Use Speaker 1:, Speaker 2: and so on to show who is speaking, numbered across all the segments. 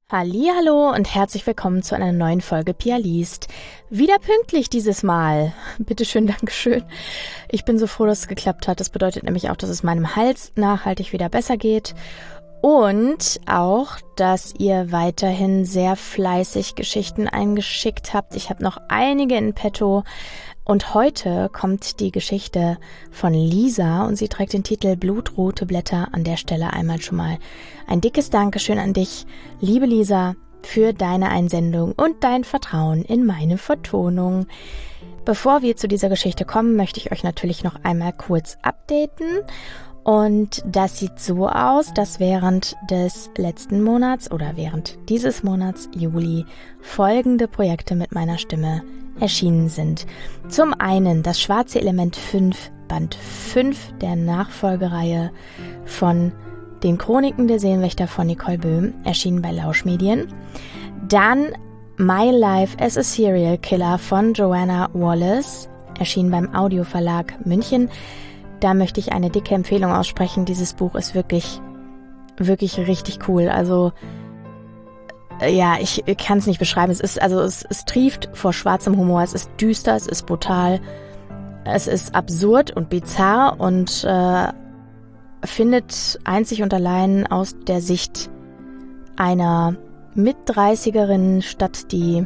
Speaker 1: Hallihallo und herzlich willkommen zu einer neuen Folge Pia liest. Wieder pünktlich dieses Mal. Bitteschön, Dankeschön. Ich bin so froh, dass es geklappt hat. Das bedeutet nämlich auch, dass es meinem Hals nachhaltig wieder besser geht. Und auch, dass ihr weiterhin sehr fleißig Geschichten eingeschickt habt. Ich habe noch einige in petto. Und heute kommt die Geschichte von Lisa und sie trägt den Titel Blutrote Blätter. An der Stelle einmal schon mal ein dickes Dankeschön an dich, liebe Lisa, für deine Einsendung und dein Vertrauen in meine Vertonung. Bevor wir zu dieser Geschichte kommen, möchte ich euch natürlich noch einmal kurz updaten. Und das sieht so aus, dass während des letzten Monats oder während dieses Monats Juli folgende Projekte mit meiner Stimme erschienen sind. Zum einen das Schwarze Element 5, Band 5 der Nachfolgereihe von den Chroniken der Seelenwächter von Nicole Böhm, erschienen bei Lauschmedien. Dann My Life as a Serial Killer von Joanna Wallace, erschienen beim Audioverlag München. Da möchte ich eine dicke Empfehlung aussprechen. Dieses Buch ist wirklich, wirklich richtig cool. Also ja, ich kann es nicht beschreiben. Es trieft vor schwarzem Humor. Es ist düster, es ist brutal, es ist absurd und bizarr und findet einzig und allein aus der Sicht einer Mit-30erin statt, die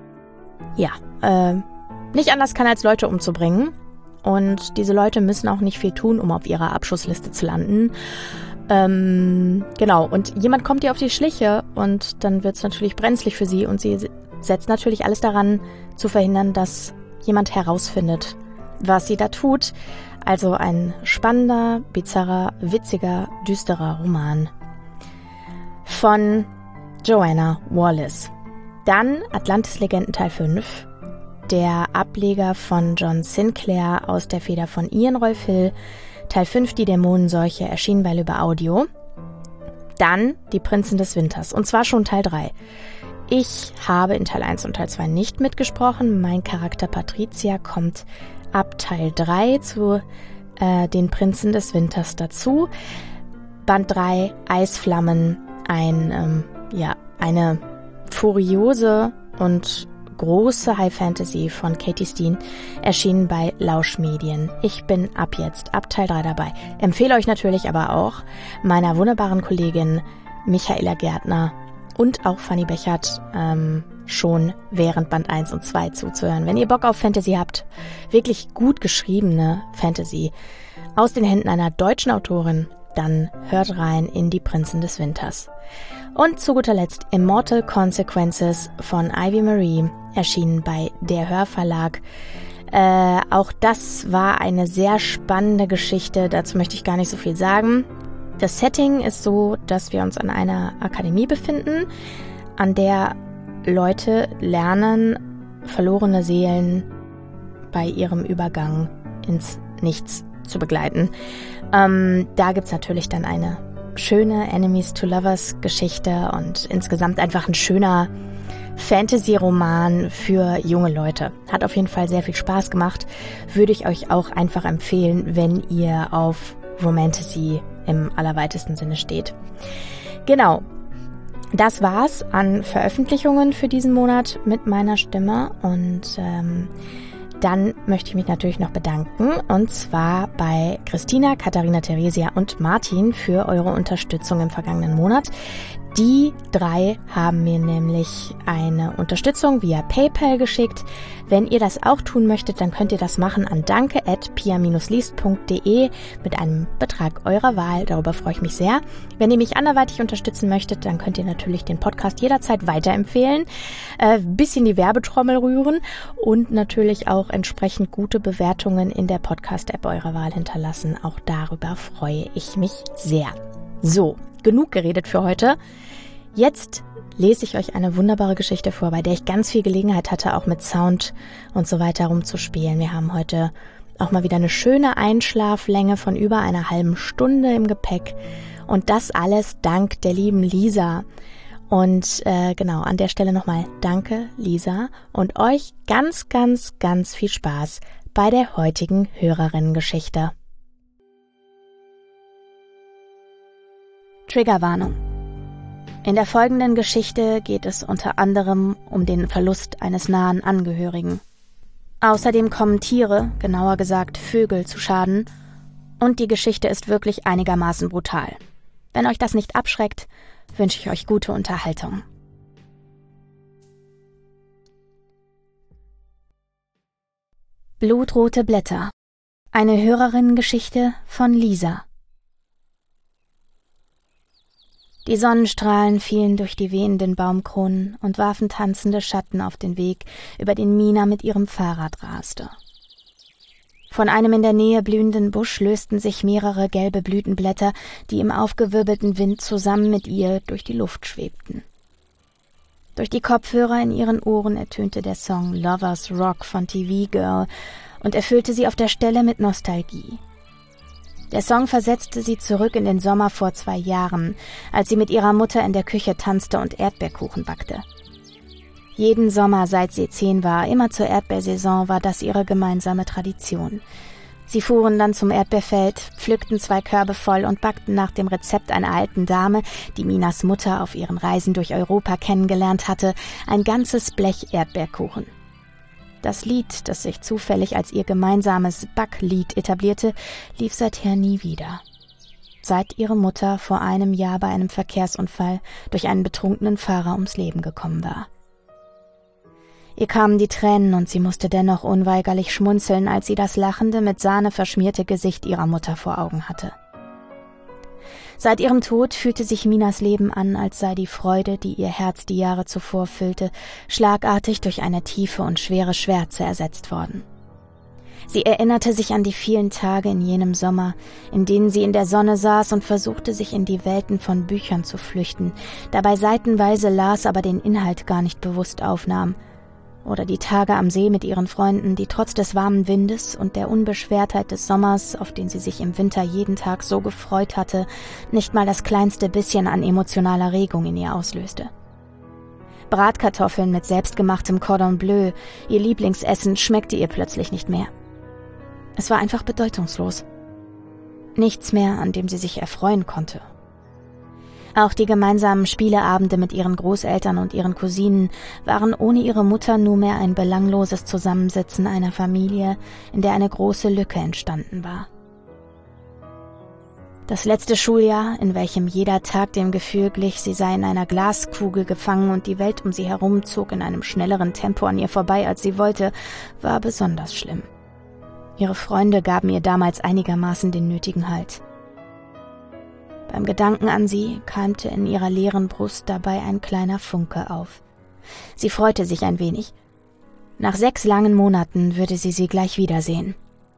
Speaker 1: nicht anders kann, als Leute umzubringen. Und diese Leute müssen auch nicht viel tun, um auf ihrer Abschussliste zu landen. Genau, und jemand kommt ihr auf die Schliche und dann wird es natürlich brenzlig für sie und sie setzt natürlich alles daran, zu verhindern, dass jemand herausfindet, was sie da tut. Also ein spannender, bizarrer, witziger, düsterer Roman von Joanna Wallace. Dann Atlantis Legenden Teil 5, der Ableger von John Sinclair aus der Feder von Ian Rolf Hill, Teil 5, die Dämonenseuche, erschienen bei Lübbe Audio. Dann Die Prinzen des Winters, und zwar schon Teil 3. Ich habe in Teil 1 und Teil 2 nicht mitgesprochen. Mein Charakter Patricia kommt ab Teil 3 zu den Prinzen des Winters dazu. Band 3, Eisflammen, eine furiose und große High Fantasy von Katie Steen, erschienen bei Lauschmedien. Ich bin ab Teil 3 dabei. Empfehle euch natürlich aber auch meiner wunderbaren Kollegin Michaela Gärtner und auch Fanny Bechert schon während Band 1 und 2 zuzuhören. Wenn ihr Bock auf Fantasy habt, wirklich gut geschriebene Fantasy aus den Händen einer deutschen Autorin, dann hört rein in Die Prinzen des Winters. Und zu guter Letzt Immortal Consequences von Ivy Marie, erschienen bei Der Hörverlag. Auch das war eine sehr spannende Geschichte, dazu möchte ich gar nicht so viel sagen. Das Setting ist so, dass wir uns an einer Akademie befinden, an der Leute lernen, verlorene Seelen bei ihrem Übergang ins Nichts zu begleiten. Da gibt's natürlich dann eine schöne Enemies to Lovers Geschichte und insgesamt einfach ein schöner Fantasy-Roman für junge Leute. Hat auf jeden Fall sehr viel Spaß gemacht. Würde ich euch auch einfach empfehlen, wenn ihr auf Romantasy im allerweitesten Sinne steht. Genau. Das war's an Veröffentlichungen für diesen Monat mit meiner Stimme und dann möchte ich mich natürlich noch bedanken, und zwar bei Christina, Katharina, Theresia und Martin für eure Unterstützung im vergangenen Monat. Die 3 haben mir nämlich eine Unterstützung via PayPal geschickt. Wenn ihr das auch tun möchtet, dann könnt ihr das machen an danke@pia-liest.de mit einem Betrag eurer Wahl. Darüber freue ich mich sehr. Wenn ihr mich anderweitig unterstützen möchtet, dann könnt ihr natürlich den Podcast jederzeit weiterempfehlen, bisschen die Werbetrommel rühren und natürlich auch entsprechend gute Bewertungen in der Podcast-App eurer Wahl hinterlassen. Auch darüber freue ich mich sehr. So, genug geredet für heute. Jetzt lese ich euch eine wunderbare Geschichte vor, bei der ich ganz viel Gelegenheit hatte, auch mit Sound und so weiter rumzuspielen. Wir haben heute auch mal wieder eine schöne Einschlaflänge von über einer halben Stunde im Gepäck. Und das alles dank der lieben Lisa. Und genau, an der Stelle nochmal danke, Lisa. Und euch ganz, ganz, ganz viel Spaß bei der heutigen Hörerinnengeschichte. Triggerwarnung. In der folgenden Geschichte geht es unter anderem um den Verlust eines nahen Angehörigen. Außerdem kommen Tiere, genauer gesagt Vögel, zu Schaden und die Geschichte ist wirklich einigermaßen brutal. Wenn euch das nicht abschreckt, wünsche ich euch gute Unterhaltung. Blutrote Blätter. Eine Hörerinnengeschichte von Lisa. Die Sonnenstrahlen fielen durch die wehenden Baumkronen und warfen tanzende Schatten auf den Weg, über den Mina mit ihrem Fahrrad raste. Von einem in der Nähe blühenden Busch lösten sich mehrere gelbe Blütenblätter, die im aufgewirbelten Wind zusammen mit ihr durch die Luft schwebten. Durch die Kopfhörer in ihren Ohren ertönte der Song Lovers Rock von TV Girl und erfüllte sie auf der Stelle mit Nostalgie. Der Song versetzte sie zurück in den Sommer vor 2 Jahren, als sie mit ihrer Mutter in der Küche tanzte und Erdbeerkuchen backte. Jeden Sommer, seit sie 10 war, immer zur Erdbeersaison, war das ihre gemeinsame Tradition. Sie fuhren dann zum Erdbeerfeld, pflückten 2 Körbe voll und backten nach dem Rezept einer alten Dame, die Minas Mutter auf ihren Reisen durch Europa kennengelernt hatte, ein ganzes Blech Erdbeerkuchen. Das Lied, das sich zufällig als ihr gemeinsames Backlied etablierte, lief seither nie wieder. Seit ihre Mutter vor einem Jahr bei einem Verkehrsunfall durch einen betrunkenen Fahrer ums Leben gekommen war. Ihr kamen die Tränen und sie musste dennoch unweigerlich schmunzeln, als sie das lachende, mit Sahne verschmierte Gesicht ihrer Mutter vor Augen hatte. Seit ihrem Tod fühlte sich Minas Leben an, als sei die Freude, die ihr Herz die Jahre zuvor füllte, schlagartig durch eine tiefe und schwere Schwärze ersetzt worden. Sie erinnerte sich an die vielen Tage in jenem Sommer, in denen sie in der Sonne saß und versuchte, sich in die Welten von Büchern zu flüchten, dabei seitenweise las, aber den Inhalt gar nicht bewusst aufnahm. Oder die Tage am See mit ihren Freunden, die trotz des warmen Windes und der Unbeschwertheit des Sommers, auf den sie sich im Winter jeden Tag so gefreut hatte, nicht mal das kleinste bisschen an emotionaler Regung in ihr auslöste. Bratkartoffeln mit selbstgemachtem Cordon Bleu, ihr Lieblingsessen, schmeckte ihr plötzlich nicht mehr. Es war einfach bedeutungslos. Nichts mehr, an dem sie sich erfreuen konnte. Auch die gemeinsamen Spieleabende mit ihren Großeltern und ihren Cousinen waren ohne ihre Mutter nur mehr ein belangloses Zusammensitzen einer Familie, in der eine große Lücke entstanden war. Das letzte Schuljahr, in welchem jeder Tag dem Gefühl glich, sie sei in einer Glaskugel gefangen und die Welt um sie herum zog in einem schnelleren Tempo an ihr vorbei, als sie wollte, war besonders schlimm. Ihre Freunde gaben ihr damals einigermaßen den nötigen Halt. Beim Gedanken an sie keimte in ihrer leeren Brust dabei ein kleiner Funke auf. Sie freute sich ein wenig. Nach 6 langen Monaten würde sie gleich wiedersehen.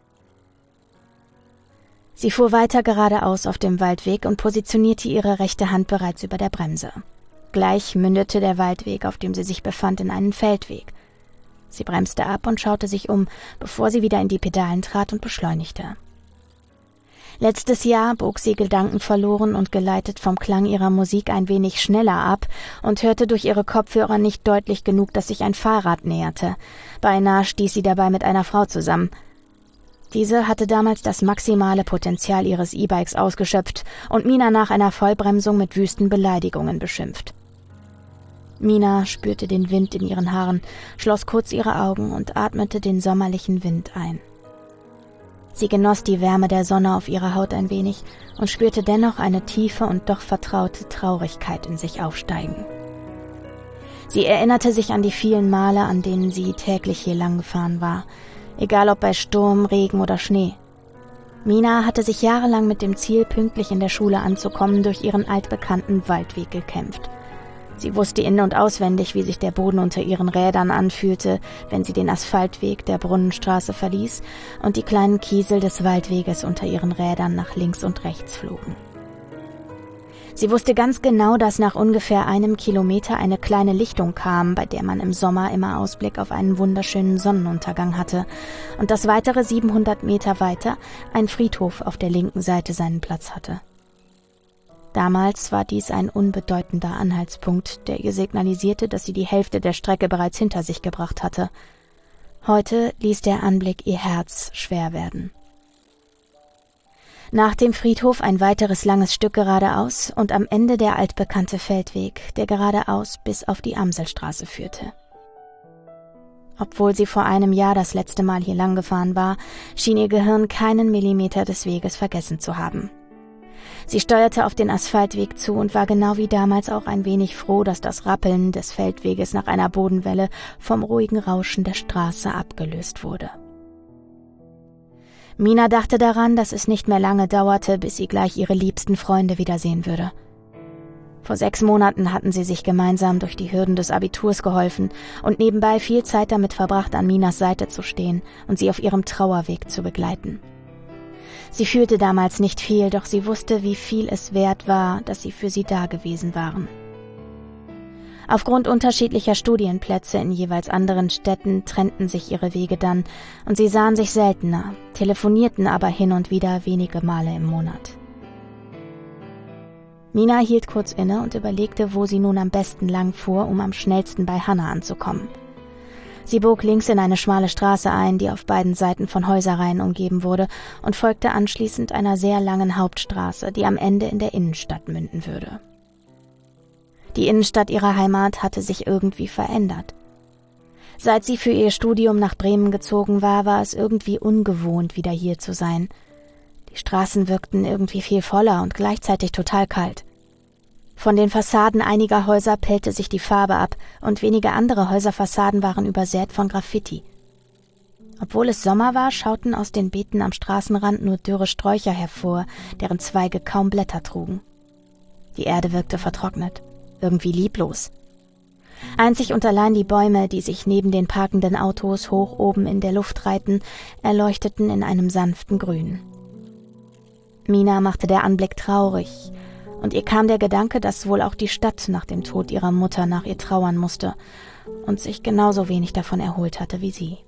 Speaker 1: Sie fuhr weiter geradeaus auf dem Waldweg und positionierte ihre rechte Hand bereits über der Bremse. Gleich mündete der Waldweg, auf dem sie sich befand, in einen Feldweg. Sie bremste ab und schaute sich um, bevor sie wieder in die Pedalen trat und beschleunigte. Letztes Jahr bog sie gedankenverloren und geleitet vom Klang ihrer Musik ein wenig schneller ab und hörte durch ihre Kopfhörer nicht deutlich genug, dass sich ein Fahrrad näherte. Beinahe stieß sie dabei mit einer Frau zusammen. Diese hatte damals das maximale Potenzial ihres E-Bikes ausgeschöpft und Mina nach einer Vollbremsung mit wüsten Beleidigungen beschimpft. Mina spürte den Wind in ihren Haaren, schloss kurz ihre Augen und atmete den sommerlichen Wind ein. Sie genoss die Wärme der Sonne auf ihrer Haut ein wenig und spürte dennoch eine tiefe und doch vertraute Traurigkeit in sich aufsteigen. Sie erinnerte sich an die vielen Male, an denen sie täglich hier lang gefahren war, egal ob bei Sturm, Regen oder Schnee. Mina hatte sich jahrelang mit dem Ziel, pünktlich in der Schule anzukommen, durch ihren altbekannten Waldweg gekämpft. Sie wusste in- und auswendig, wie sich der Boden unter ihren Rädern anfühlte, wenn sie den Asphaltweg der Brunnenstraße verließ und die kleinen Kiesel des Waldweges unter ihren Rädern nach links und rechts flogen. Sie wusste ganz genau, dass nach ungefähr 1 Kilometer eine kleine Lichtung kam, bei der man im Sommer immer Ausblick auf einen wunderschönen Sonnenuntergang hatte und dass weitere 700 Meter weiter ein Friedhof auf der linken Seite seinen Platz hatte. Damals war dies ein unbedeutender Anhaltspunkt, der ihr signalisierte, dass sie die Hälfte der Strecke bereits hinter sich gebracht hatte. Heute ließ der Anblick ihr Herz schwer werden. Nach dem Friedhof ein weiteres langes Stück geradeaus und am Ende der altbekannte Feldweg, der geradeaus bis auf die Amselstraße führte. Obwohl sie vor einem Jahr das letzte Mal hier lang gefahren war, schien ihr Gehirn keinen Millimeter des Weges vergessen zu haben. Sie steuerte auf den Asphaltweg zu und war genau wie damals auch ein wenig froh, dass das Rappeln des Feldweges nach einer Bodenwelle vom ruhigen Rauschen der Straße abgelöst wurde. Mina dachte daran, dass es nicht mehr lange dauerte, bis sie gleich ihre liebsten Freunde wiedersehen würde. Vor 6 Monaten hatten sie sich gemeinsam durch die Hürden des Abiturs geholfen und nebenbei viel Zeit damit verbracht, an Minas Seite zu stehen und sie auf ihrem Trauerweg zu begleiten. Sie fühlte damals nicht viel, doch sie wusste, wie viel es wert war, dass sie für sie da gewesen waren. Aufgrund unterschiedlicher Studienplätze in jeweils anderen Städten trennten sich ihre Wege dann und sie sahen sich seltener, telefonierten aber hin und wieder wenige Male im Monat. Mina hielt kurz inne und überlegte, wo sie nun am besten lang fuhr, um am schnellsten bei Hannah anzukommen. Sie bog links in eine schmale Straße ein, die auf beiden Seiten von Häuserreihen umgeben wurde, und folgte anschließend einer sehr langen Hauptstraße, die am Ende in der Innenstadt münden würde. Die Innenstadt ihrer Heimat hatte sich irgendwie verändert. Seit sie für ihr Studium nach Bremen gezogen war, war es irgendwie ungewohnt, wieder hier zu sein. Die Straßen wirkten irgendwie viel voller und gleichzeitig total kalt. Von den Fassaden einiger Häuser pellte sich die Farbe ab und wenige andere Häuserfassaden waren übersät von Graffiti. Obwohl es Sommer war, schauten aus den Beeten am Straßenrand nur dürre Sträucher hervor, deren Zweige kaum Blätter trugen. Die Erde wirkte vertrocknet, irgendwie lieblos. Einzig und allein die Bäume, die sich neben den parkenden Autos hoch oben in der Luft reihten, erleuchteten in einem sanften Grün. Mina machte der Anblick traurig, und ihr kam der Gedanke, dass wohl auch die Stadt nach dem Tod ihrer Mutter nach ihr trauern musste und sich genauso wenig davon erholt hatte wie sie.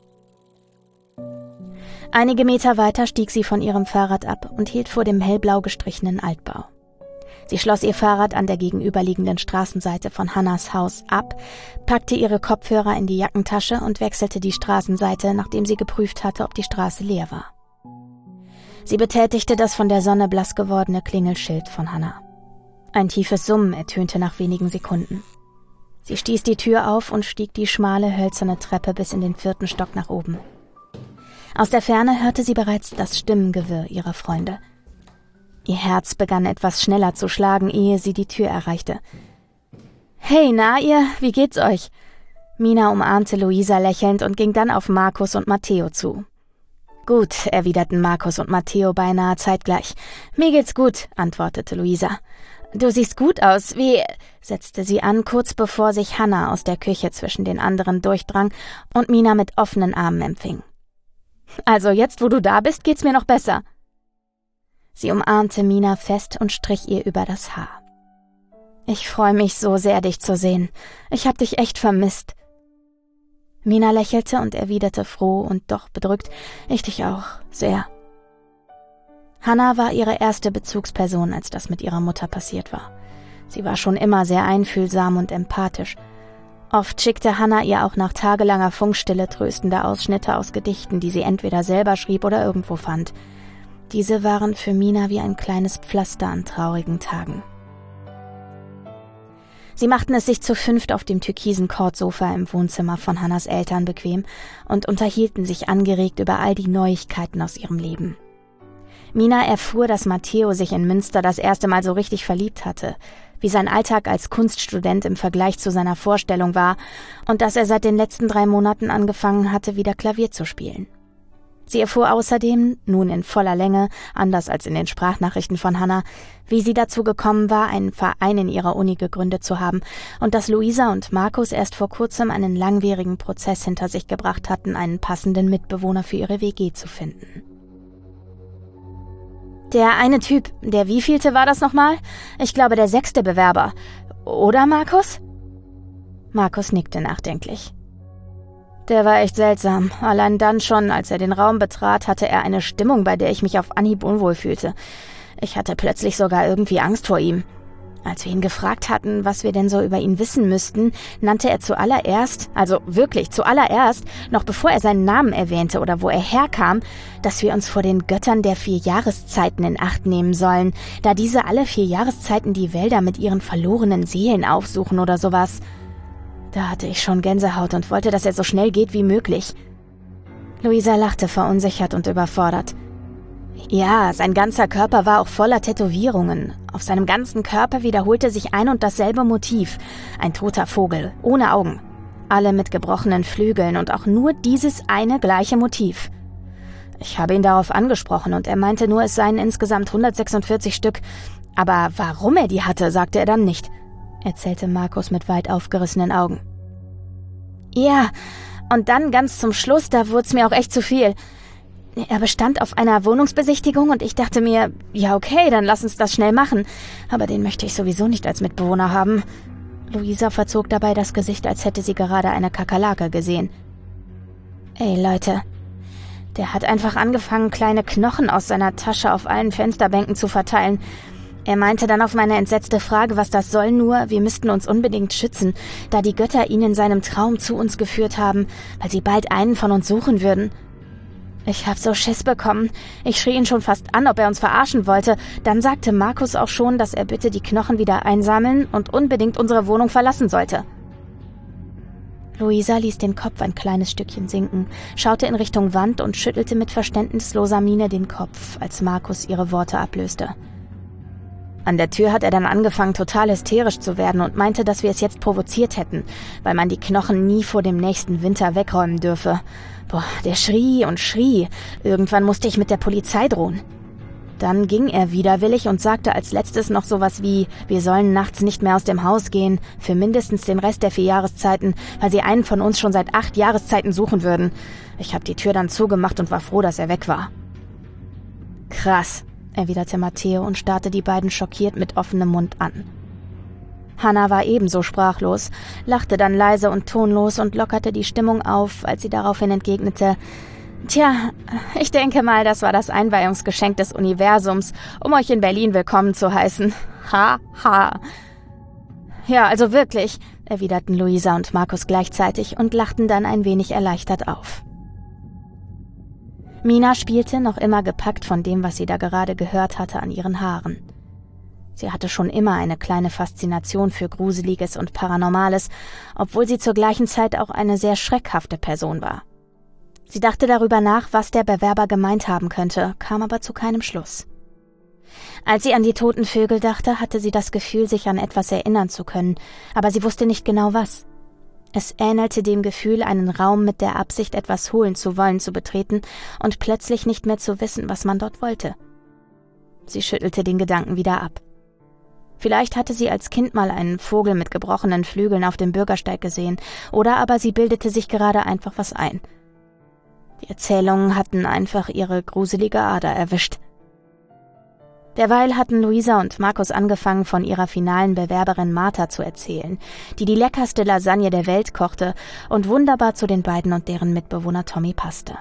Speaker 1: Einige Meter weiter stieg sie von ihrem Fahrrad ab und hielt vor dem hellblau gestrichenen Altbau. Sie schloss ihr Fahrrad an der gegenüberliegenden Straßenseite von Hannahs Haus ab, packte ihre Kopfhörer in die Jackentasche und wechselte die Straßenseite, nachdem sie geprüft hatte, ob die Straße leer war. Sie betätigte das von der Sonne blass gewordene Klingelschild von Hannah. Ein tiefes Summen ertönte nach wenigen Sekunden. Sie stieß die Tür auf und stieg die schmale, hölzerne Treppe bis in den 4. Stock nach oben. Aus der Ferne hörte sie bereits das Stimmengewirr ihrer Freunde. Ihr Herz begann etwas schneller zu schlagen, ehe sie die Tür erreichte. »Hey, na ihr, wie geht's euch?« Mina umarmte Luisa lächelnd und ging dann auf Markus und Matteo zu. »Gut«, erwiderten Markus und Matteo beinahe zeitgleich. »Mir geht's gut«, antwortete Luisa. »Du siehst gut aus, wie«, setzte sie an, kurz bevor sich Hannah aus der Küche zwischen den anderen durchdrang und Mina mit offenen Armen empfing. »Also jetzt, wo du da bist, geht's mir noch besser.« Sie umarmte Mina fest und strich ihr über das Haar. »Ich freue mich so sehr, dich zu sehen. Ich hab dich echt vermisst.« Mina lächelte und erwiderte froh und doch bedrückt, »Ich dich auch, sehr.« Hannah war ihre erste Bezugsperson, als das mit ihrer Mutter passiert war. Sie war schon immer sehr einfühlsam und empathisch. Oft schickte Hannah ihr auch nach tagelanger Funkstille tröstende Ausschnitte aus Gedichten, die sie entweder selber schrieb oder irgendwo fand. Diese waren für Mina wie ein kleines Pflaster an traurigen Tagen. Sie machten es sich zu 5 auf dem türkisen Kordsofa im Wohnzimmer von Hannahs Eltern bequem und unterhielten sich angeregt über all die Neuigkeiten aus ihrem Leben. Mina erfuhr, dass Matteo sich in Münster das erste Mal so richtig verliebt hatte, wie sein Alltag als Kunststudent im Vergleich zu seiner Vorstellung war und dass er seit den letzten 3 Monaten angefangen hatte, wieder Klavier zu spielen. Sie erfuhr außerdem, nun in voller Länge, anders als in den Sprachnachrichten von Hannah, wie sie dazu gekommen war, einen Verein in ihrer Uni gegründet zu haben und dass Luisa und Markus erst vor kurzem einen langwierigen Prozess hinter sich gebracht hatten, einen passenden Mitbewohner für ihre WG zu finden. Der eine Typ, der wievielte war das nochmal? Ich glaube, der 6. Bewerber. Oder, Markus? Markus nickte nachdenklich. Der war echt seltsam. Allein dann schon, als er den Raum betrat, hatte er eine Stimmung, bei der ich mich auf Anhieb unwohl fühlte. Ich hatte plötzlich sogar irgendwie Angst vor ihm. Als wir ihn gefragt hatten, was wir denn so über ihn wissen müssten, nannte er zuallererst, also wirklich zuallererst, noch bevor er seinen Namen erwähnte oder wo er herkam, dass wir uns vor den Göttern der 4 Jahreszeiten in Acht nehmen sollen, da diese alle 4 Jahreszeiten die Wälder mit ihren verlorenen Seelen aufsuchen oder sowas. Da hatte ich schon Gänsehaut und wollte, dass er so schnell geht wie möglich. Luisa lachte verunsichert und überfordert. Ja, sein ganzer Körper war auch voller Tätowierungen. Auf seinem ganzen Körper wiederholte sich ein und dasselbe Motiv. Ein toter Vogel, ohne Augen. Alle mit gebrochenen Flügeln und auch nur dieses eine gleiche Motiv. Ich habe ihn darauf angesprochen und er meinte nur, es seien insgesamt 146 Stück. Aber warum er die hatte, sagte er dann nicht, erzählte Markus mit weit aufgerissenen Augen. Ja, und dann ganz zum Schluss, da wurde es mir auch echt zu viel. Er bestand auf einer Wohnungsbesichtigung und ich dachte mir, ja okay, dann lass uns das schnell machen. Aber den möchte ich sowieso nicht als Mitbewohner haben. Luisa verzog dabei das Gesicht, als hätte sie gerade eine Kakerlake gesehen. Ey Leute, der hat einfach angefangen, kleine Knochen aus seiner Tasche auf allen Fensterbänken zu verteilen. Er meinte dann auf meine entsetzte Frage, was das soll, nur, wir müssten uns unbedingt schützen, da die Götter ihn in seinem Traum zu uns geführt haben, weil sie bald einen von uns suchen würden. Ich hab so Schiss bekommen. Ich schrie ihn schon fast an, ob er uns verarschen wollte. Dann sagte Markus auch schon, dass er bitte die Knochen wieder einsammeln und unbedingt unsere Wohnung verlassen sollte. Luisa ließ den Kopf ein kleines Stückchen sinken, schaute in Richtung Wand und schüttelte mit verständnisloser Miene den Kopf, als Markus ihre Worte ablöste. An der Tür hat er dann angefangen, total hysterisch zu werden und meinte, dass wir es jetzt provoziert hätten, weil man die Knochen nie vor dem nächsten Winter wegräumen dürfe. Boah, der schrie und schrie. Irgendwann musste ich mit der Polizei drohen. Dann ging er widerwillig und sagte als letztes noch sowas wie, wir sollen nachts nicht mehr aus dem Haus gehen, für mindestens den Rest der 4 Jahreszeiten, weil sie einen von uns schon seit 8 Jahreszeiten suchen würden. Ich habe die Tür dann zugemacht und war froh, dass er weg war. Krass, erwiderte Matteo und starrte die beiden schockiert mit offenem Mund an. Hannah war ebenso sprachlos, lachte dann leise und tonlos und lockerte die Stimmung auf, als sie daraufhin entgegnete, »Tja, ich denke mal, das war das Einweihungsgeschenk des Universums, um euch in Berlin willkommen zu heißen. Ha, ha.« »Ja, also wirklich«, erwiderten Luisa und Markus gleichzeitig und lachten dann ein wenig erleichtert auf. Mina spielte, noch immer gepackt von dem, was sie da gerade gehört hatte, an ihren Haaren. Sie hatte schon immer eine kleine Faszination für Gruseliges und Paranormales, obwohl sie zur gleichen Zeit auch eine sehr schreckhafte Person war. Sie dachte darüber nach, was der Bewerber gemeint haben könnte, kam aber zu keinem Schluss. Als sie an die toten Vögel dachte, hatte sie das Gefühl, sich an etwas erinnern zu können, aber sie wusste nicht genau was. Es ähnelte dem Gefühl, einen Raum mit der Absicht, etwas holen zu wollen, zu betreten und plötzlich nicht mehr zu wissen, was man dort wollte. Sie schüttelte den Gedanken wieder ab. Vielleicht hatte sie als Kind mal einen Vogel mit gebrochenen Flügeln auf dem Bürgersteig gesehen, oder aber sie bildete sich gerade einfach was ein. Die Erzählungen hatten einfach ihre gruselige Ader erwischt. Derweil hatten Luisa und Markus angefangen, von ihrer finalen Bewerberin Martha zu erzählen, die die leckerste Lasagne der Welt kochte und wunderbar zu den beiden und deren Mitbewohner Tommy passte.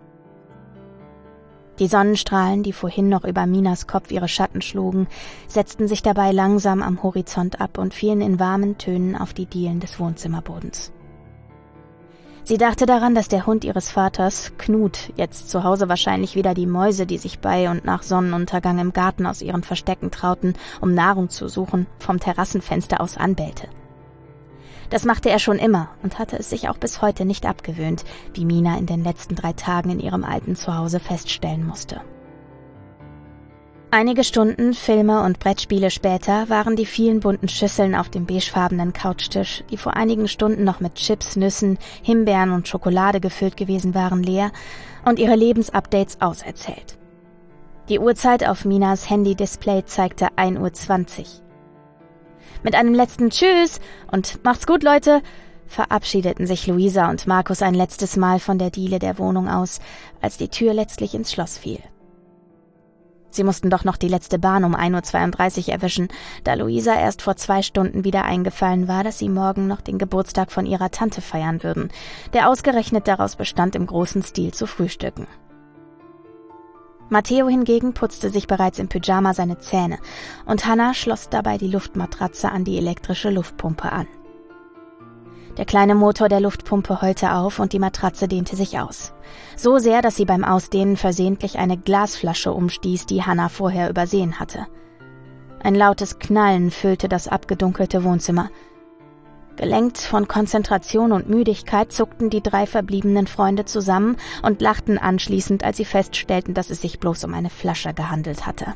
Speaker 1: Die Sonnenstrahlen, die vorhin noch über Minas Kopf ihre Schatten schlugen, setzten sich dabei langsam am Horizont ab und fielen in warmen Tönen auf die Dielen des Wohnzimmerbodens. Sie dachte daran, dass der Hund ihres Vaters, Knut, jetzt zu Hause wahrscheinlich wieder die Mäuse, die sich bei und nach Sonnenuntergang im Garten aus ihren Verstecken trauten, um Nahrung zu suchen, vom Terrassenfenster aus anbellte. Das machte er schon immer und hatte es sich auch bis heute nicht abgewöhnt, wie Mina in den letzten 3 Tagen in ihrem alten Zuhause feststellen musste. Einige Stunden, Filme und Brettspiele später waren die vielen bunten Schüsseln auf dem beigefarbenen Couchtisch, die vor einigen Stunden noch mit Chips, Nüssen, Himbeeren und Schokolade gefüllt gewesen waren, leer und ihre Lebensupdates auserzählt. Die Uhrzeit auf Minas Handy-Display zeigte 1:20 Uhr. Mit einem letzten Tschüss und macht's gut, Leute, verabschiedeten sich Luisa und Markus ein letztes Mal von der Diele der Wohnung aus, als die Tür letztlich ins Schloss fiel. Sie mussten doch noch die letzte Bahn um 1:32 Uhr erwischen, da Luisa erst vor 2 Stunden wieder eingefallen war, dass sie morgen noch den Geburtstag von ihrer Tante feiern würden, der ausgerechnet daraus bestand, im großen Stil zu frühstücken. Matteo hingegen putzte sich bereits im Pyjama seine Zähne und Hannah schloss dabei die Luftmatratze an die elektrische Luftpumpe an. Der kleine Motor der Luftpumpe heulte auf und die Matratze dehnte sich aus. So sehr, dass sie beim Ausdehnen versehentlich eine Glasflasche umstieß, die Hannah vorher übersehen hatte. Ein lautes Knallen füllte das abgedunkelte Wohnzimmer. Gelenkt von Konzentration und Müdigkeit zuckten die 3 verbliebenen Freunde zusammen und lachten anschließend, als sie feststellten, dass es sich bloß um eine Flasche gehandelt hatte.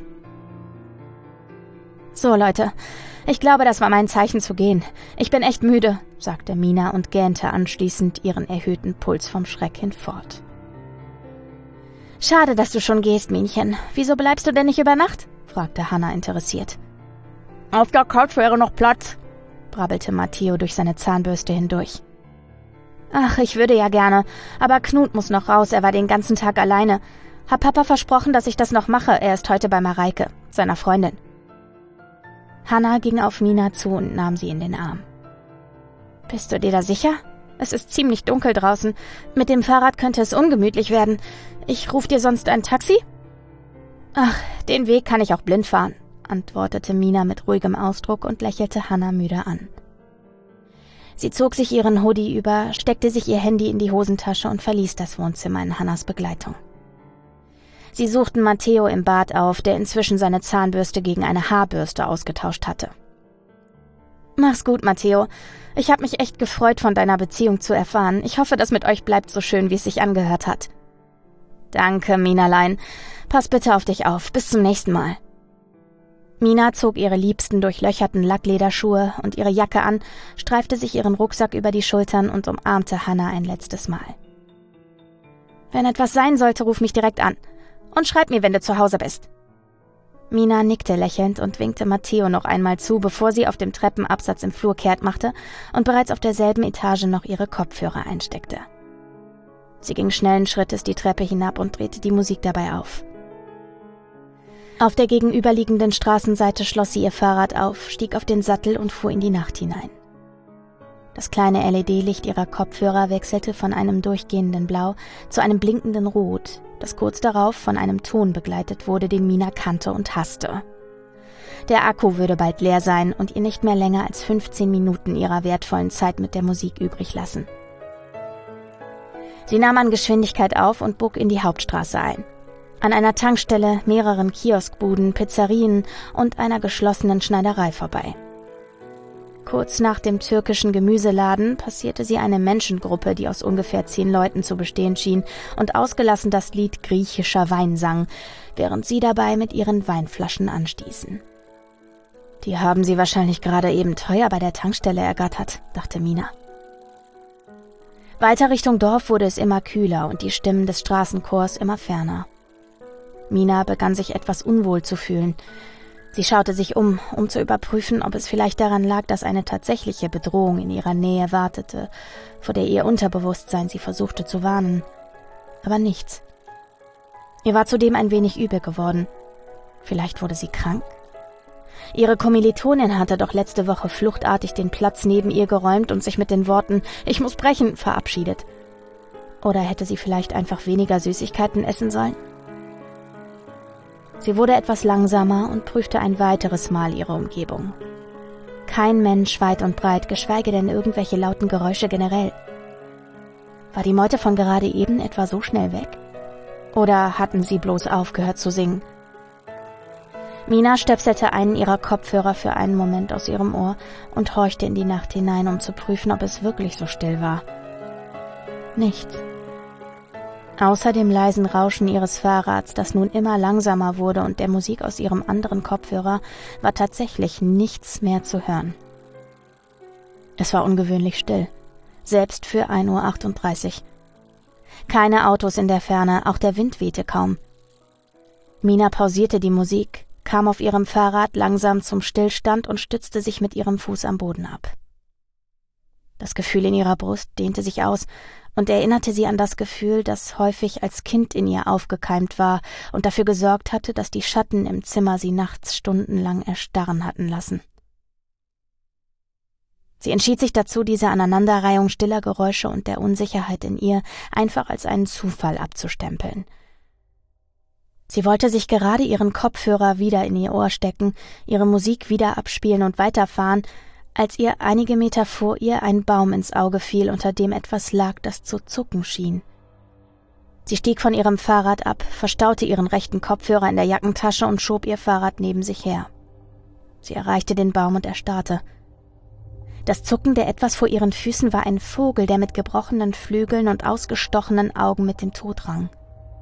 Speaker 1: »So, Leute, ich glaube, das war mein Zeichen zu gehen. Ich bin echt müde«, sagte Mina und gähnte anschließend ihren erhöhten Puls vom Schreck hinfort. »Schade, dass du schon gehst, Minchen. Wieso bleibst du denn nicht über Nacht?« fragte Hannah interessiert. »Auf der Couch wäre noch Platz«, brabbelte Matteo durch seine Zahnbürste hindurch. »Ach, ich würde ja gerne, aber Knut muss noch raus, er war den ganzen Tag alleine. Hab Papa versprochen, dass ich das noch mache, er ist heute bei Mareike, seiner Freundin.« Hannah ging auf Mina zu und nahm sie in den Arm. »Bist du dir da sicher? Es ist ziemlich dunkel draußen. Mit dem Fahrrad könnte es ungemütlich werden. Ich ruf dir sonst ein Taxi?« »Ach, den Weg kann ich auch blind fahren«, antwortete Mina mit ruhigem Ausdruck und lächelte Hannah müde an. Sie zog sich ihren Hoodie über, steckte sich ihr Handy in die Hosentasche und verließ das Wohnzimmer in Hannahs Begleitung. Sie suchten Matteo im Bad auf, der inzwischen seine Zahnbürste gegen eine Haarbürste ausgetauscht hatte. »Mach's gut, Matteo. Ich habe mich echt gefreut, von deiner Beziehung zu erfahren. Ich hoffe, das mit euch bleibt so schön, wie es sich angehört hat.« »Danke, Minalein. Pass bitte auf dich auf. Bis zum nächsten Mal.« Mina zog ihre liebsten durchlöcherten Lacklederschuhe und ihre Jacke an, streifte sich ihren Rucksack über die Schultern und umarmte Hannah ein letztes Mal. »Wenn etwas sein sollte, ruf mich direkt an. Und schreib mir, wenn du zu Hause bist.« Mina nickte lächelnd und winkte Matteo noch einmal zu, bevor sie auf dem Treppenabsatz im Flur kehrt machte und bereits auf derselben Etage noch ihre Kopfhörer einsteckte. Sie ging schnellen Schrittes die Treppe hinab und drehte die Musik dabei auf. Auf der gegenüberliegenden Straßenseite schloss sie ihr Fahrrad auf, stieg auf den Sattel und fuhr in die Nacht hinein. Das kleine LED-Licht ihrer Kopfhörer wechselte von einem durchgehenden Blau zu einem blinkenden Rot, das kurz darauf von einem Ton begleitet wurde, den Mina kannte und hasste. Der Akku würde bald leer sein und ihr nicht mehr länger als 15 Minuten ihrer wertvollen Zeit mit der Musik übrig lassen. Sie nahm an Geschwindigkeit auf und bog in die Hauptstraße ein. An einer Tankstelle, mehreren Kioskbuden, Pizzerien und einer geschlossenen Schneiderei vorbei. Kurz nach dem türkischen Gemüseladen passierte sie eine Menschengruppe, die aus ungefähr 10 Leuten zu bestehen schien und ausgelassen das Lied griechischer Wein sang, während sie dabei mit ihren Weinflaschen anstießen. »Die haben sie wahrscheinlich gerade eben teuer bei der Tankstelle ergattert«, dachte Mina. Weiter Richtung Dorf wurde es immer kühler und die Stimmen des Straßenchors immer ferner. Mina begann sich etwas unwohl zu fühlen. Sie schaute sich um zu überprüfen, ob es vielleicht daran lag, dass eine tatsächliche Bedrohung in ihrer Nähe wartete, vor der ihr Unterbewusstsein sie versuchte zu warnen. Aber nichts. Ihr war zudem ein wenig übel geworden. Vielleicht wurde sie krank? Ihre Kommilitonin hatte doch letzte Woche fluchtartig den Platz neben ihr geräumt und sich mit den Worten »Ich muss brechen« verabschiedet. Oder hätte sie vielleicht einfach weniger Süßigkeiten essen sollen? Sie wurde etwas langsamer und prüfte ein weiteres Mal ihre Umgebung. Kein Mensch weit und breit, geschweige denn irgendwelche lauten Geräusche generell. War die Meute von gerade eben etwa so schnell weg? Oder hatten sie bloß aufgehört zu singen? Mina stöpselte einen ihrer Kopfhörer für einen Moment aus ihrem Ohr und horchte in die Nacht hinein, um zu prüfen, ob es wirklich so still war. Nichts. Außer dem leisen Rauschen ihres Fahrrads, das nun immer langsamer wurde, und der Musik aus ihrem anderen Kopfhörer, war tatsächlich nichts mehr zu hören. Es war ungewöhnlich still, selbst für 1:38 Uhr. Keine Autos in der Ferne, auch der Wind wehte kaum. Mina pausierte die Musik, kam auf ihrem Fahrrad langsam zum Stillstand und stützte sich mit ihrem Fuß am Boden ab. Das Gefühl in ihrer Brust dehnte sich aus und erinnerte sie an das Gefühl, das häufig als Kind in ihr aufgekeimt war und dafür gesorgt hatte, dass die Schatten im Zimmer sie nachts stundenlang erstarren hatten lassen. Sie entschied sich dazu, diese Aneinanderreihung stiller Geräusche und der Unsicherheit in ihr einfach als einen Zufall abzustempeln. Sie wollte sich gerade ihren Kopfhörer wieder in ihr Ohr stecken, ihre Musik wieder abspielen und weiterfahren, als ihr einige Meter vor ihr ein Baum ins Auge fiel, unter dem etwas lag, das zu zucken schien. Sie stieg von ihrem Fahrrad ab, verstaute ihren rechten Kopfhörer in der Jackentasche und schob ihr Fahrrad neben sich her. Sie erreichte den Baum und erstarrte. Das Zucken der etwas vor ihren Füßen war ein Vogel, der mit gebrochenen Flügeln und ausgestochenen Augen mit dem Tod rang.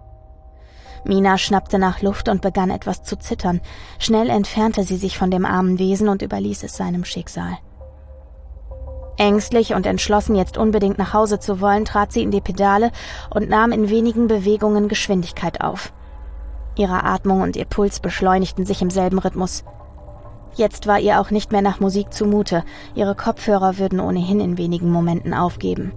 Speaker 1: Mina schnappte nach Luft und begann etwas zu zittern. Schnell entfernte sie sich von dem armen Wesen und überließ es seinem Schicksal. Ängstlich und entschlossen, jetzt unbedingt nach Hause zu wollen, trat sie in die Pedale und nahm in wenigen Bewegungen Geschwindigkeit auf. Ihre Atmung und ihr Puls beschleunigten sich im selben Rhythmus. Jetzt war ihr auch nicht mehr nach Musik zumute, ihre Kopfhörer würden ohnehin in wenigen Momenten aufgeben.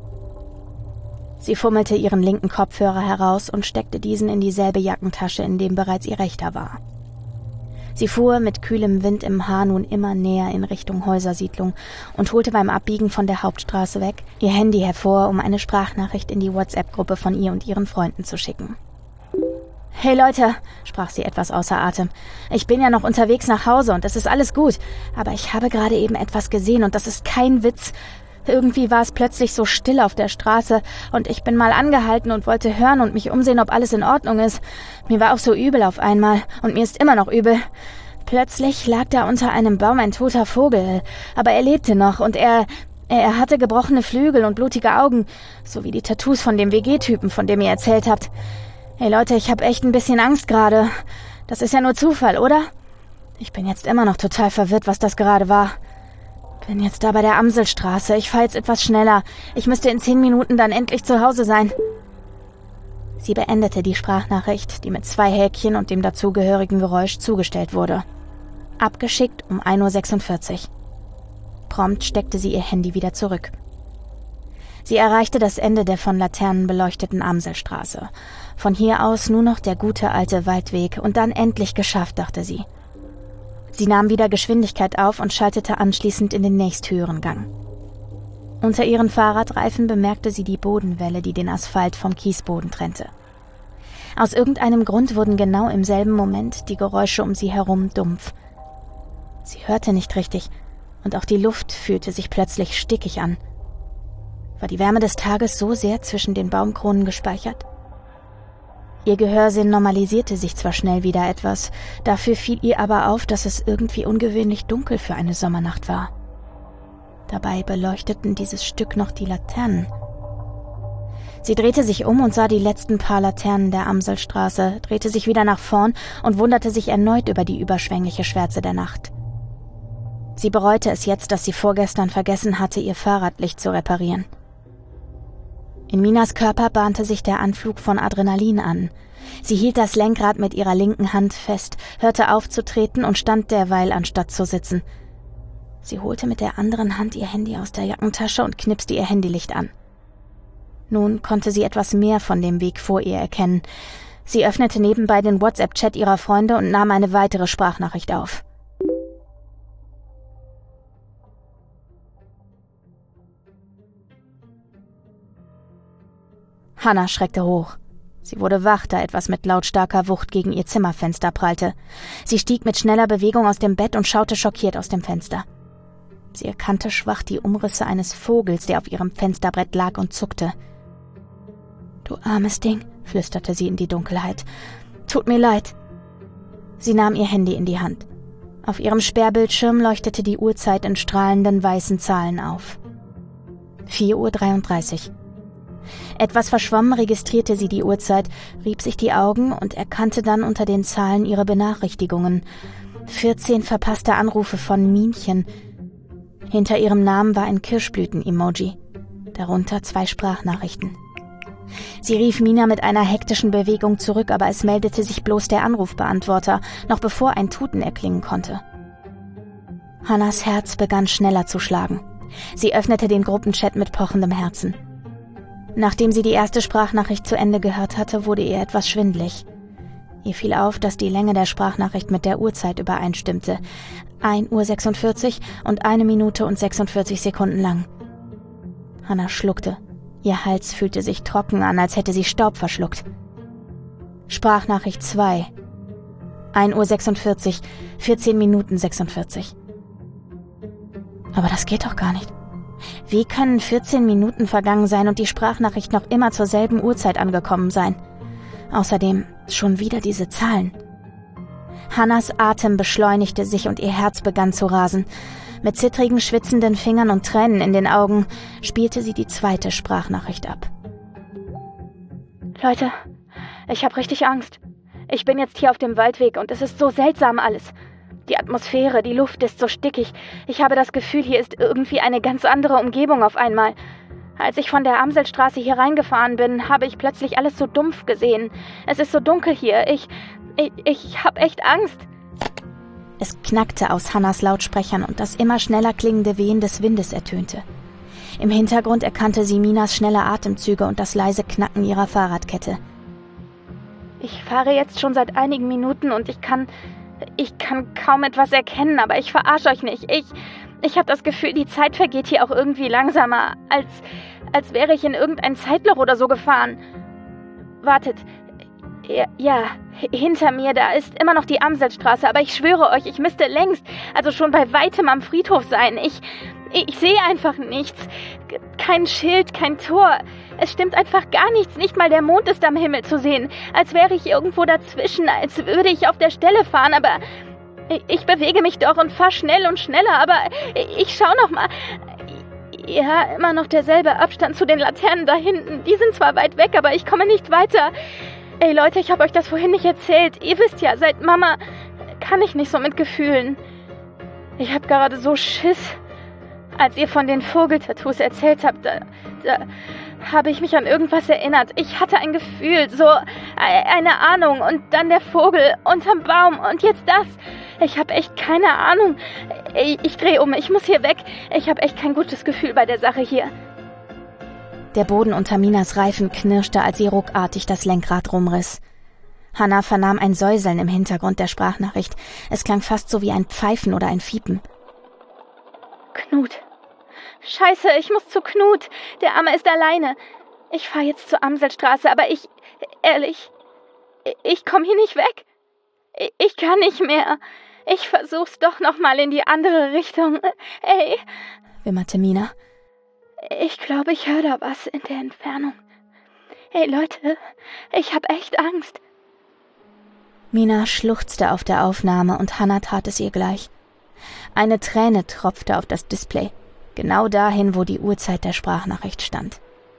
Speaker 1: Sie fummelte ihren linken Kopfhörer heraus und steckte diesen in dieselbe Jackentasche, in dem bereits ihr rechter war. Sie fuhr mit kühlem Wind im Haar nun immer näher in Richtung Häusersiedlung und holte beim Abbiegen von der Hauptstraße weg ihr Handy hervor, um eine Sprachnachricht in die WhatsApp-Gruppe von ihr und ihren Freunden zu schicken. »Hey Leute«, sprach sie etwas außer Atem, »ich bin ja noch unterwegs nach Hause und es ist alles gut, aber ich habe gerade eben etwas gesehen und das ist kein Witz. Irgendwie war es plötzlich so still auf der Straße und ich bin mal angehalten und wollte hören und mich umsehen, ob alles in Ordnung ist. Mir war auch so übel auf einmal und mir ist immer noch übel. Plötzlich lag da unter einem Baum ein toter Vogel, aber er lebte noch und er hatte gebrochene Flügel und blutige Augen, so wie die Tattoos von dem WG-Typen, von dem ihr erzählt habt. Hey Leute, ich hab echt ein bisschen Angst gerade. Das ist ja nur Zufall, oder? Ich bin jetzt immer noch total verwirrt, was das gerade war. Bin jetzt da bei der Amselstraße. Ich fahre jetzt etwas schneller. Ich müsste in 10 Minuten dann endlich zu Hause sein.« Sie beendete die Sprachnachricht, die mit 2 Häkchen und dem dazugehörigen Geräusch zugestellt wurde. Abgeschickt um 1:46 Uhr. Prompt steckte sie ihr Handy wieder zurück. Sie erreichte das Ende der von Laternen beleuchteten Amselstraße. Von hier aus nur noch der gute alte Waldweg und dann endlich geschafft, dachte sie. Sie nahm wieder Geschwindigkeit auf und schaltete anschließend in den nächsthöheren Gang. Unter ihren Fahrradreifen bemerkte sie die Bodenwelle, die den Asphalt vom Kiesboden trennte. Aus irgendeinem Grund wurden genau im selben Moment die Geräusche um sie herum dumpf. Sie hörte nicht richtig und auch die Luft fühlte sich plötzlich stickig an. War die Wärme des Tages so sehr zwischen den Baumkronen gespeichert? Ihr Gehörsinn normalisierte sich zwar schnell wieder etwas, dafür fiel ihr aber auf, dass es irgendwie ungewöhnlich dunkel für eine Sommernacht war. Dabei beleuchteten dieses Stück noch die Laternen. Sie drehte sich um und sah die letzten paar Laternen der Amselstraße, drehte sich wieder nach vorn und wunderte sich erneut über die überschwängliche Schwärze der Nacht. Sie bereute es jetzt, dass sie vorgestern vergessen hatte, ihr Fahrradlicht zu reparieren. In Minas Körper bahnte sich der Anflug von Adrenalin an. Sie hielt das Lenkrad mit ihrer linken Hand fest, hörte auf zu treten und stand derweil, anstatt zu sitzen. Sie holte mit der anderen Hand ihr Handy aus der Jackentasche und knipste ihr Handylicht an. Nun konnte sie etwas mehr von dem Weg vor ihr erkennen. Sie öffnete nebenbei den WhatsApp-Chat ihrer Freunde und nahm eine weitere Sprachnachricht auf. Hannah schreckte hoch. Sie wurde wach, da etwas mit lautstarker Wucht gegen ihr Zimmerfenster prallte. Sie stieg mit schneller Bewegung aus dem Bett und schaute schockiert aus dem Fenster. Sie erkannte schwach die Umrisse eines Vogels, der auf ihrem Fensterbrett lag und zuckte. »Du armes Ding«, flüsterte sie in die Dunkelheit. »Tut mir leid.« Sie nahm ihr Handy in die Hand. Auf ihrem Sperrbildschirm leuchtete die Uhrzeit in strahlenden weißen Zahlen auf. 4:33 Uhr. Etwas verschwommen registrierte sie die Uhrzeit, rieb sich die Augen und erkannte dann unter den Zahlen ihre Benachrichtigungen. 14 verpasste Anrufe von Minchen. Hinter ihrem Namen war ein Kirschblüten-Emoji, darunter 2 Sprachnachrichten. Sie rief Mina mit einer hektischen Bewegung zurück, aber es meldete sich bloß der Anrufbeantworter, noch bevor ein Tuten erklingen konnte. Hannahs Herz begann schneller zu schlagen. Sie öffnete den Gruppenchat mit pochendem Herzen. Nachdem sie die erste Sprachnachricht zu Ende gehört hatte, wurde ihr etwas schwindlig. Ihr fiel auf, dass die Länge der Sprachnachricht mit der Uhrzeit übereinstimmte. 1:46 Uhr und 1 Minute und 46 Sekunden lang. Hannah schluckte. Ihr Hals fühlte sich trocken an, als hätte sie Staub verschluckt. Sprachnachricht 2, 1:46 Uhr, 14 Minuten 46. Aber das geht doch gar nicht. Wie können 14 Minuten vergangen sein und die Sprachnachricht noch immer zur selben Uhrzeit angekommen sein? Außerdem schon wieder diese Zahlen. Hannas Atem beschleunigte sich und ihr Herz begann zu rasen. Mit zittrigen, schwitzenden Fingern und Tränen in den Augen spielte sie die zweite Sprachnachricht ab.
Speaker 2: Leute, ich habe richtig Angst. Ich bin jetzt hier auf dem Waldweg und es ist so seltsam alles. Die Atmosphäre, die Luft ist so stickig. Ich habe das Gefühl, hier ist irgendwie eine ganz andere Umgebung auf einmal. Als ich von der Amselstraße hier reingefahren bin, habe ich plötzlich alles so dumpf gesehen. Es ist so dunkel hier. Ich habe echt Angst.
Speaker 1: Es knackte aus Hannas Lautsprechern und das immer schneller klingende Wehen des Windes ertönte. Im Hintergrund erkannte sie Minas schnelle Atemzüge und das leise Knacken ihrer Fahrradkette.
Speaker 2: Ich fahre jetzt schon seit einigen Minuten und ich kann kaum etwas erkennen, aber ich verarsche euch nicht. Ich habe das Gefühl, die Zeit vergeht hier auch irgendwie langsamer, als wäre ich in irgendein Zeitloch oder so gefahren. Wartet. Ja, hinter mir, da ist immer noch die Amselstraße, aber ich schwöre euch, ich müsste längst, also schon bei weitem am Friedhof sein. Ich sehe einfach nichts. Kein Schild, kein Tor. Es stimmt einfach gar nichts. Nicht mal der Mond ist am Himmel zu sehen. Als wäre ich irgendwo dazwischen, als würde ich auf der Stelle fahren, aber ich bewege mich doch und fahre schnell und schneller, aber ich schau noch mal. Ja, immer noch derselbe Abstand zu den Laternen da hinten. Die sind zwar weit weg, aber ich komme nicht weiter. Ey Leute, ich habe euch das vorhin nicht erzählt. Ihr wisst ja, seit Mama kann ich nicht so mit Gefühlen. Ich habe gerade so Schiss. Als ihr von den Vogeltattoos erzählt habt, da habe ich mich an irgendwas erinnert. Ich hatte ein Gefühl, so eine Ahnung und dann der Vogel unterm Baum und jetzt das. Ich habe echt keine Ahnung. Ich drehe um, ich muss hier weg. Ich habe echt kein gutes Gefühl bei der Sache hier.
Speaker 1: Der Boden unter Minas Reifen knirschte, als sie ruckartig das Lenkrad rumriss. Hanna vernahm ein Säuseln im Hintergrund der Sprachnachricht. Es klang fast so wie ein Pfeifen oder ein Fiepen.
Speaker 2: Knut. Scheiße, ich muss zu Knut. Der Arme ist alleine. Ich fahre jetzt zur Amselstraße, aber ich komme hier nicht weg. Ich kann nicht mehr. Ich versuch's doch nochmal in die andere Richtung. Ey,
Speaker 1: wimmerte Mina.
Speaker 2: Ich glaube, ich höre da was in der Entfernung. Ey, Leute, ich hab echt Angst.
Speaker 1: Mina schluchzte auf der Aufnahme und Hanna tat es ihr gleich. Eine Träne tropfte auf das Display, genau dahin, wo die Uhrzeit der Sprachnachricht stand.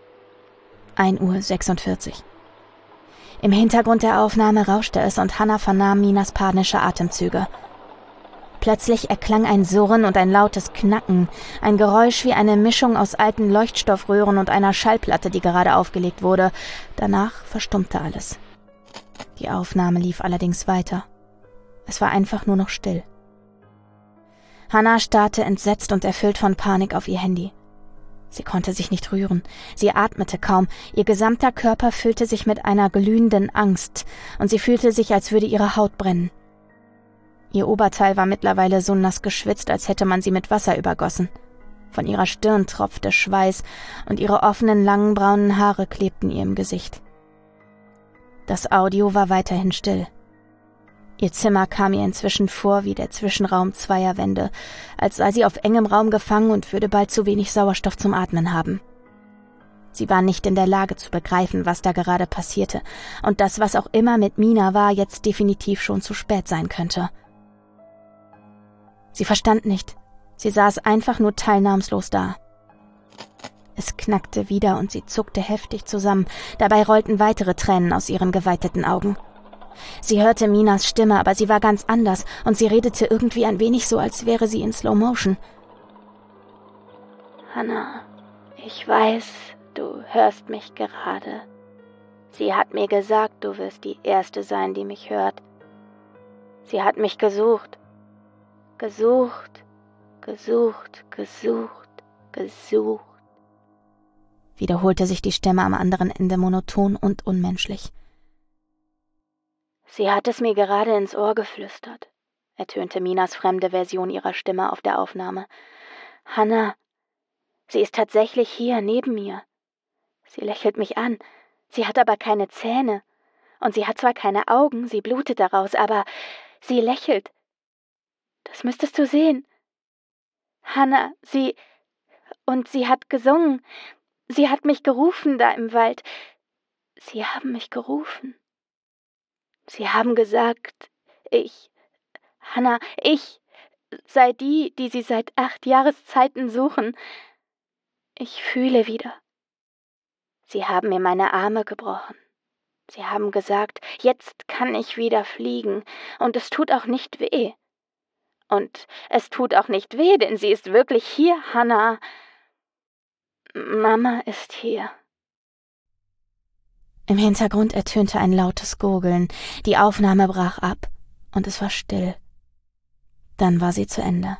Speaker 1: 1:46 Uhr. Im Hintergrund der Aufnahme rauschte es und Hanna vernahm Minas panische Atemzüge. Plötzlich erklang ein Surren und ein lautes Knacken, ein Geräusch wie eine Mischung aus alten Leuchtstoffröhren und einer Schallplatte, die gerade aufgelegt wurde. Danach verstummte alles. Die Aufnahme lief allerdings weiter. Es war einfach nur noch still. Hanna starrte entsetzt und erfüllt von Panik auf ihr Handy. Sie konnte sich nicht rühren. Sie atmete kaum. Ihr gesamter Körper füllte sich mit einer glühenden Angst und sie fühlte sich, als würde ihre Haut brennen. Ihr Oberteil war mittlerweile so nass geschwitzt, als hätte man sie mit Wasser übergossen. Von ihrer Stirn tropfte Schweiß und ihre offenen, langen braunen Haare klebten ihr im Gesicht. Das Audio war weiterhin still. Ihr Zimmer kam ihr inzwischen vor wie der Zwischenraum zweier Wände, als sei sie auf engem Raum gefangen und würde bald zu wenig Sauerstoff zum Atmen haben. Sie war nicht in der Lage zu begreifen, was da gerade passierte und dass was auch immer mit Mina war, jetzt definitiv schon zu spät sein könnte. Sie verstand nicht. Sie saß einfach nur teilnahmslos da. Es knackte wieder und sie zuckte heftig zusammen. Dabei rollten weitere Tränen aus ihren geweiteten Augen. Sie hörte Minas Stimme, aber sie war ganz anders und sie redete irgendwie ein wenig so, als wäre sie in Slow Motion.
Speaker 2: Hanna, ich weiß, du hörst mich gerade. Sie hat mir gesagt, du wirst die Erste sein, die mich hört. Sie hat mich gesucht. Gesucht, gesucht, gesucht, gesucht.
Speaker 1: Wiederholte sich die Stimme am anderen Ende monoton und unmenschlich.
Speaker 2: Sie hat es mir gerade ins Ohr geflüstert, ertönte Minas fremde Version ihrer Stimme auf der Aufnahme. Hanna, sie ist tatsächlich hier neben mir. Sie lächelt mich an, sie hat aber keine Zähne. Und sie hat zwar keine Augen, sie blutet daraus, aber sie lächelt. Das müsstest du sehen. Hannah, sie hat gesungen. Sie hat mich gerufen da im Wald. Sie haben mich gerufen. Sie haben gesagt, Hannah, ich sei die sie seit 8 Jahreszeiten suchen. Ich fühle wieder. Sie haben mir meine Arme gebrochen. Sie haben gesagt, jetzt kann ich wieder fliegen, und es tut auch nicht weh. Und es tut auch nicht weh, denn sie ist wirklich hier, Hannah. Mama ist hier.
Speaker 1: Im Hintergrund ertönte ein lautes Gurgeln, die Aufnahme brach ab, und es war still. Dann war sie zu Ende.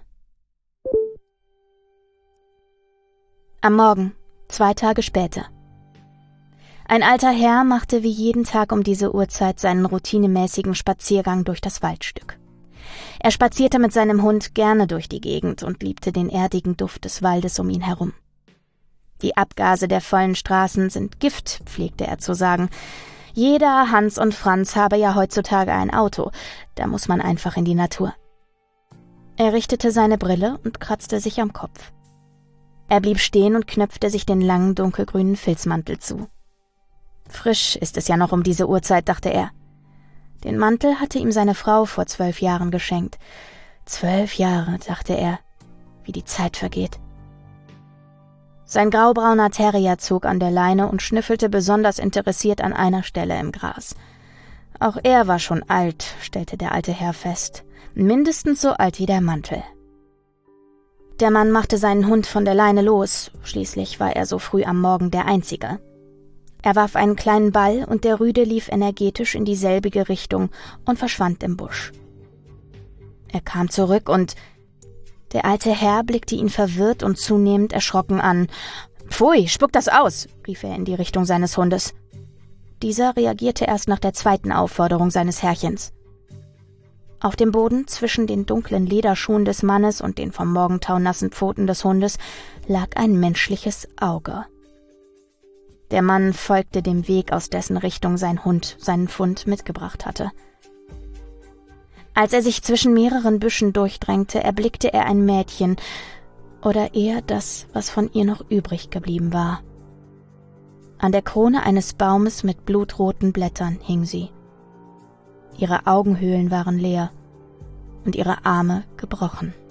Speaker 1: Am Morgen, 2 Tage später. Ein alter Herr machte wie jeden Tag um diese Uhrzeit seinen routinemäßigen Spaziergang durch das Waldstück. Er spazierte mit seinem Hund gerne durch die Gegend und liebte den erdigen Duft des Waldes um ihn herum. Die Abgase der vollen Straßen sind Gift, pflegte er zu sagen. Jeder Hans und Franz habe ja heutzutage ein Auto, da muss man einfach in die Natur. Er richtete seine Brille und kratzte sich am Kopf. Er blieb stehen und knöpfte sich den langen dunkelgrünen Filzmantel zu. Frisch ist es ja noch um diese Uhrzeit, dachte er. Den Mantel hatte ihm seine Frau vor 12 Jahren geschenkt. 12 Jahre, dachte er, wie die Zeit vergeht. Sein graubrauner Terrier zog an der Leine und schnüffelte besonders interessiert an einer Stelle im Gras. Auch er war schon alt, stellte der alte Herr fest, mindestens so alt wie der Mantel. Der Mann machte seinen Hund von der Leine los, schließlich war er so früh am Morgen der Einzige. Er warf einen kleinen Ball und der Rüde lief energetisch in dieselbige Richtung und verschwand im Busch. Er kam zurück und der alte Herr blickte ihn verwirrt und zunehmend erschrocken an. »Pfui, spuck das aus«, rief er in die Richtung seines Hundes. Dieser reagierte erst nach der 2. Aufforderung seines Herrchens. Auf dem Boden zwischen den dunklen Lederschuhen des Mannes und den vom Morgentau nassen Pfoten des Hundes lag ein menschliches Auge. Der Mann folgte dem Weg, aus dessen Richtung sein Hund seinen Fund mitgebracht hatte. Als er sich zwischen mehreren Büschen durchdrängte, erblickte er ein Mädchen, oder eher das, was von ihr noch übrig geblieben war. An der Krone eines Baumes mit blutroten Blättern hing sie. Ihre Augenhöhlen waren leer und ihre Arme gebrochen.